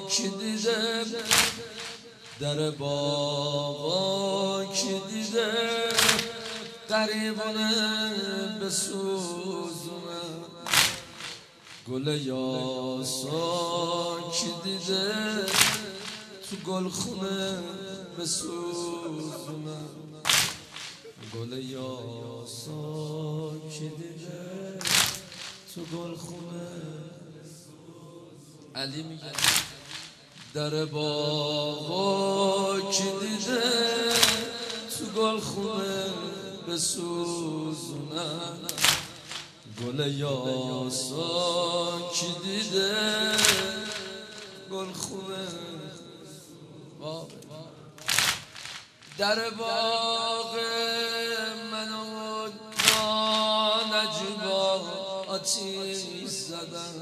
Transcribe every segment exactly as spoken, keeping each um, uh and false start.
کی دیده در باغا کی دیده قریبونه بسوزونه گل یاسا کی دیده تو گلخونه بسوزونه گل یاسا کی دیده تو گلخونه علی میگه در باغا کی دیده تو گلخونه بسوزونن گل یاسا کی دیده گلخونه در باغ منو با نجیبا آتیش زدن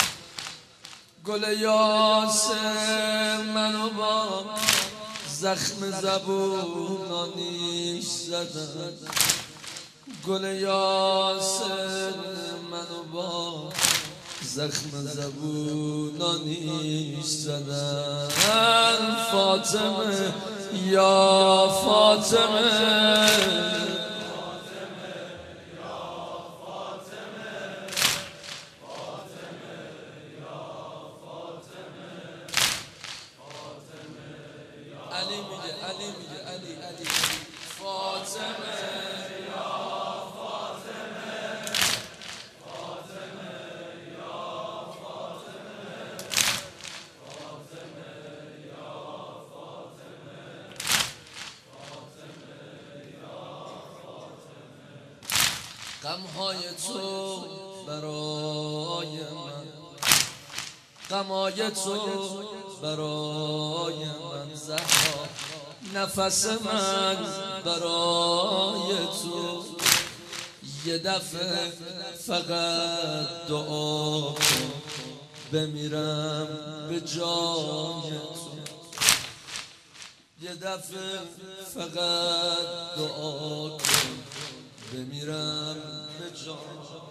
گل یاس منو با زخم زبونانیش زدن گل یاس منو با زخم زبونانیش زدن فاطمه یا فاطمه علی میگه علی میگه علی علی فاطمه یا فاطمه فاطمه یا فاطمه فاطمه یا فاطمه فاطمه یا فاطمه غمهای تو برای من غمهای تو برای من زهرا نفس من برای تو یه دفعه فقط دعا کن بمیرم به جای تو یه دفعه فقط دعا کن بمیرم به جای تو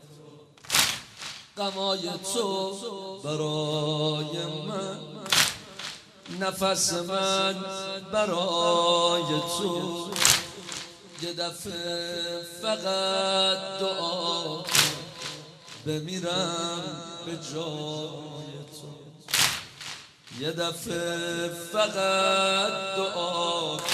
غمای تو برای من نفس من برای تو یه دفعه فقط دعا کن بمیرم به جای تو یه دفعه فقط دعا کن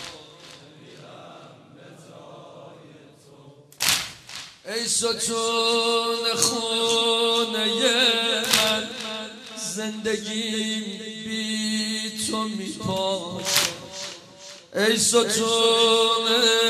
ای ستون خونه من زندگی بی تو میپاشه ای ستون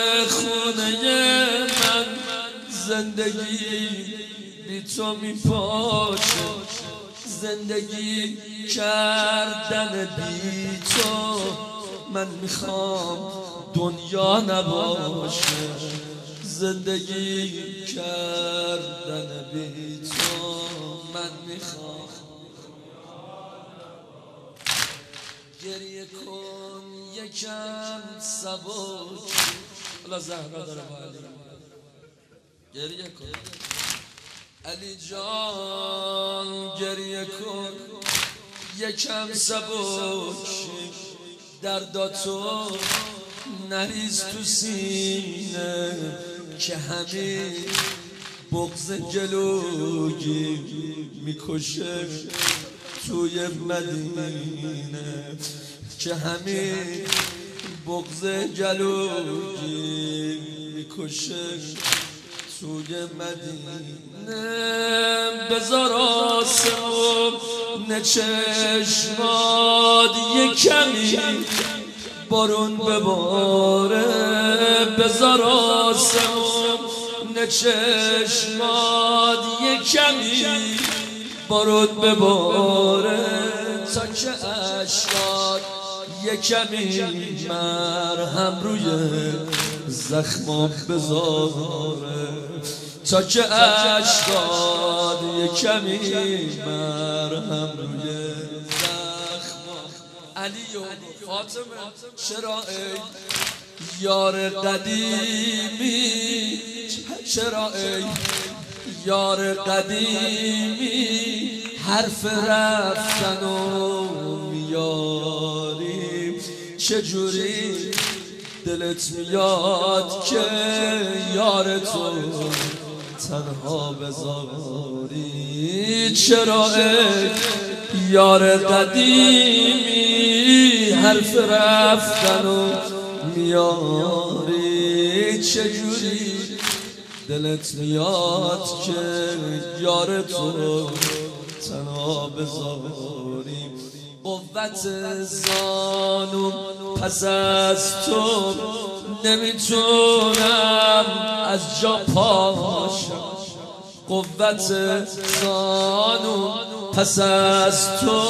خونه من زندگی بی تو میپاشه زندگی کردن بی تو من میخوام دنیا نباشه زندگی کردن بی تو من میخوام گریه کن یکم سبک الله زهرا داره با علی گریه کن علی جان گریه کن یکم سبک درداتو نریز تو سینه که همین بغض گلوگی میکشه توی مدینه که همین بغض گلوگی میکشه توی مدینه بذار آسمون چشمات یه کمی بارون بباره بذار آسمون چشمات یه کمی بارون بباره تا که اشکات یه کمی مرهم روی زخمام بذاره تا که اشکات یه کمی مرهم روی زخمام علی و فاطمه چرا ای یار قدیمی چرا ای یار قدیمی حرف رفتن و میاری چجوری دلت میاد که یار تو تنها بذاری؟ چرا ای یار قدیمی حرف رفتن و میاری چجوری دلت میاد که یار تو تنها بذاری؟ قوت زانو پس از تو نمیتونم از جا پاشم، قوت زانو پس از تو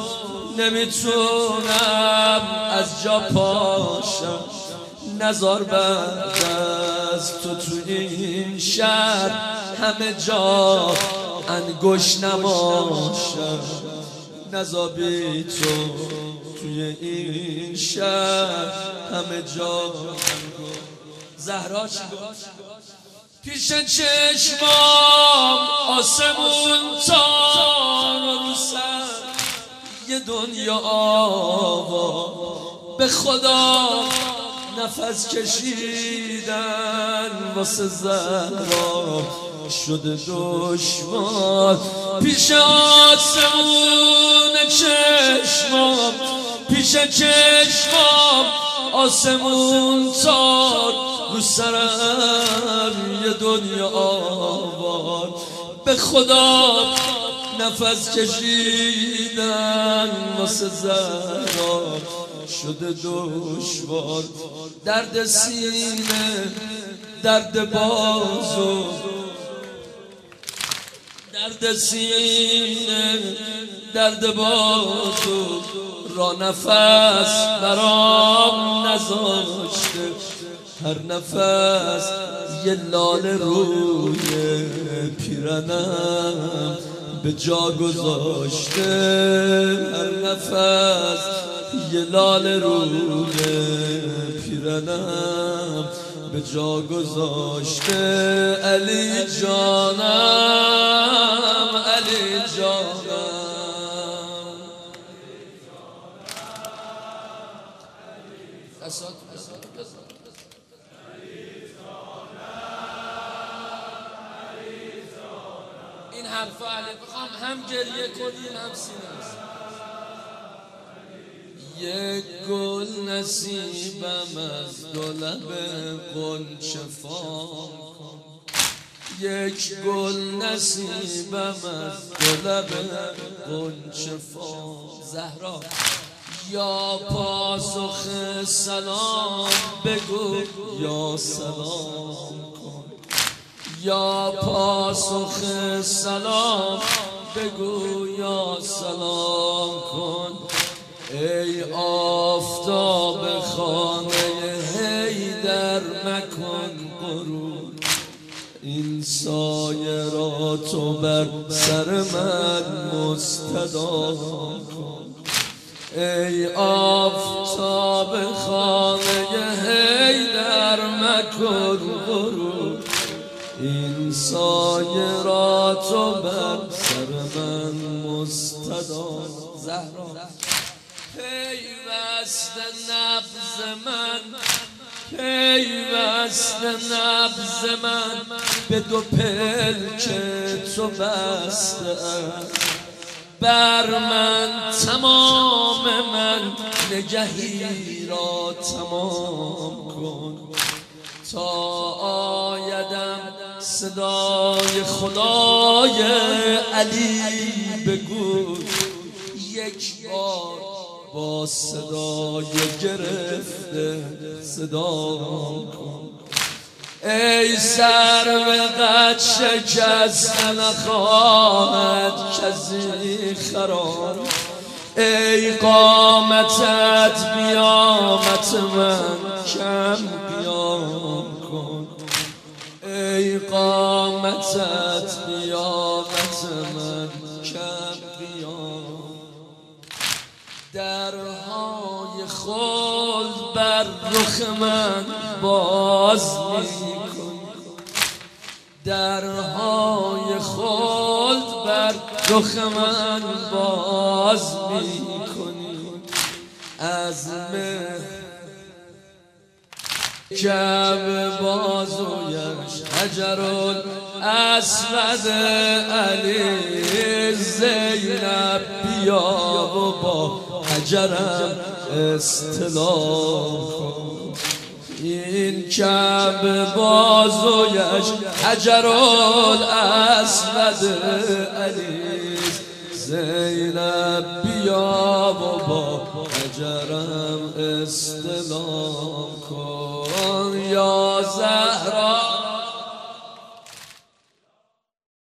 نمیتونم از جا پاشم. نزار بعد از تو تو این شهر همه جا انگشت نماشم، نزار بی تو توی این شهر همه جا. زهرا چی گفت؟ پیش چشمام آسمون تا رو سر یه دنیا آوا، به خدا نفس کشیدن واسه زهرا شده دشوار. پیش آسمون چشمام پیش چشمام آسمون تار رو سرم یه دنیا آوار، به خدا نفس کشیدن واسه زهرا شده دشوار. درد سینه درد بازو درد سینه درد بازو را نفس برام نذاشته، هر نفس یه لاله روی پیرنم به جا گذاشته، هر نفس یه لاله روی پیرنم به جا گذاشته. علی جانم علی جانم اساد اساد این حرفا علی بخوام هم گریه کنیم هم سینه. یک گل نصیبم از دو لب غنچه فام کن، یک گل نصیبم از دو لب غنچه فام. زهرا یا پاسخ سلام بگو یا سلام کن، یا پاسخ سلام بگو یا سلام کن. ای آفتاب خانه حیدر مکن غرور، این سایه را تو بر سر من مستدام کن. ای آفتاب خانه حیدر مکن غرور، این سایه را تو بر سر من مستدام. زهرا پیوست نبض من پیوست نبض من به دو پلک تو بسته است، بر من تمام من نگهی را تمام کن. تا آیدم صدای خدای علی بگو، یک بار با صدای گرفته صدام کن. ای سرو قد شکسته نخواهد کسی خراب، ای قامتت بیامت من کم بیام کن، ای قامتت بیامت من کم بیام. درهای خلد بر رخ من باز می کن، درهای خلد بر رخ من باز میکنی از مهر کعبه بازویش حجرالاسود علی زینب بیا و با حجرم استلام کن این کعبه بازویش حجرالاسود علی زینب بیا و با حجرم استلام کن یا زهرا